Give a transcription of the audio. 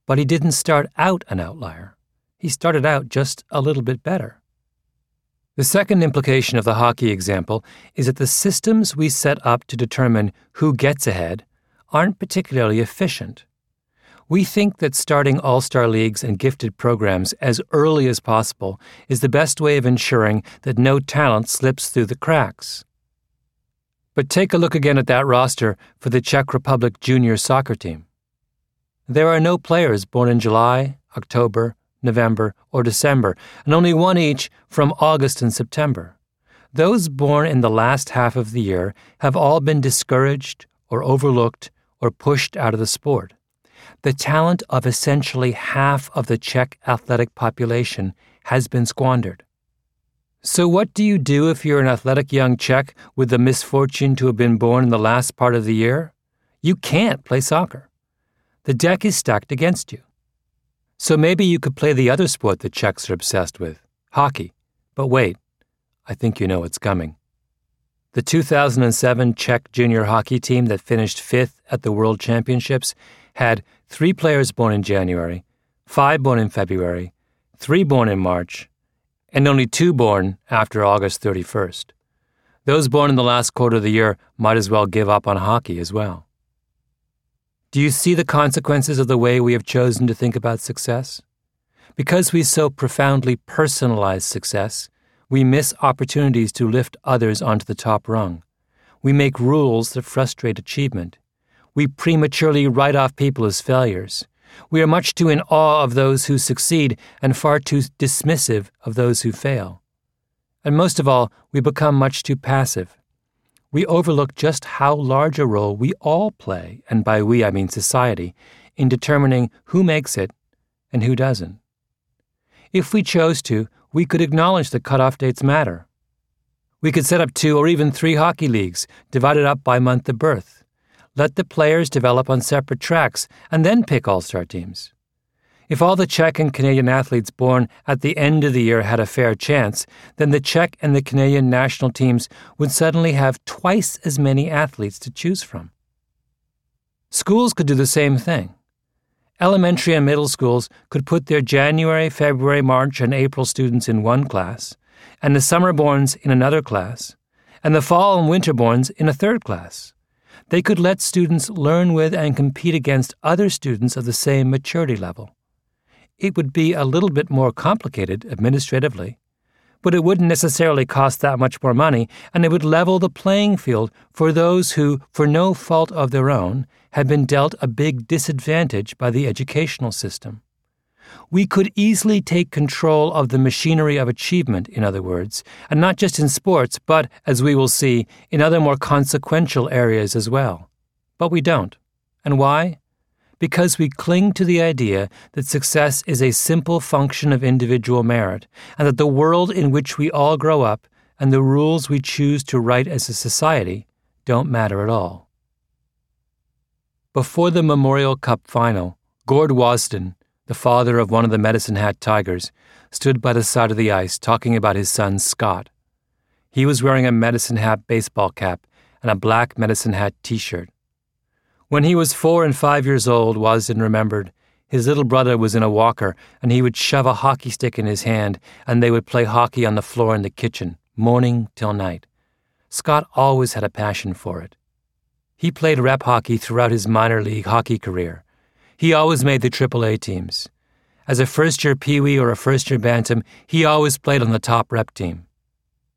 But he didn't start out an outlier. He started out just a little bit better. The second implication of the hockey example is that the systems we set up to determine who gets ahead aren't particularly efficient. We think that starting all-star leagues and gifted programs as early as possible is the best way of ensuring that no talent slips through the cracks. But take a look again at that roster for the Czech Republic junior soccer team. There are no players born in July, October, November, or December, and only one each from August and September. Those born in the last half of the year have all been discouraged or overlooked or pushed out of the sport. The talent of essentially half of the Czech athletic population has been squandered. So what do you do if you're an athletic young Czech with the misfortune to have been born in the last part of the year? You can't play soccer. The deck is stacked against you. So maybe you could play the other sport the Czechs are obsessed with, hockey. But wait, I think you know what's coming. The 2007 Czech junior hockey team that finished 5th at the World Championships had 3 players born in January, 5 born in February, 3 born in March, and only 2 born after August 31st. Those born in the last quarter of the year might as well give up on hockey as well. Do you see the consequences of the way we have chosen to think about success? Because we so profoundly personalize success, we miss opportunities to lift others onto the top rung. We make rules that frustrate achievement. We prematurely write off people as failures. We are much too in awe of those who succeed and far too dismissive of those who fail. And most of all, we become much too passive. We overlook just how large a role we all play, and by we I mean society, in determining who makes it and who doesn't. If we chose to, we could acknowledge that cutoff dates matter. We could set up 2 or even 3 hockey leagues, divided up by month of birth. Let the players develop on separate tracks, and then pick all-star teams. If all the Czech and Canadian athletes born at the end of the year had a fair chance, then the Czech and the Canadian national teams would suddenly have twice as many athletes to choose from. Schools could do the same thing. Elementary and middle schools could put their January, February, March, and April students in one class, and the summer-borns in another class, and the fall and winter-borns in a third class. They could let students learn with and compete against other students of the same maturity level. It would be a little bit more complicated administratively, but it wouldn't necessarily cost that much more money, and it would level the playing field for those who, for no fault of their own, had been dealt a big disadvantage by the educational system. We could easily take control of the machinery of achievement, in other words, and not just in sports, but, as we will see, in other more consequential areas as well. But we don't. And why? Because we cling to the idea that success is a simple function of individual merit, and that the world in which we all grow up and the rules we choose to write as a society don't matter at all. Before the Memorial Cup final, Gord Wasden, the father of one of the Medicine Hat Tigers, stood by the side of the ice talking about his son Scott. He was wearing a Medicine Hat baseball cap and a black Medicine Hat t-shirt. When he was 4 and 5 years old, Wasden remembered, his little brother was in a walker and he would shove a hockey stick in his hand and they would play hockey on the floor in the kitchen, morning till night. Scott always had a passion for it. He played rep hockey throughout his minor league hockey career. He always made the AAA teams. As a first-year Pee Wee or a first-year Bantam, he always played on the top rep team.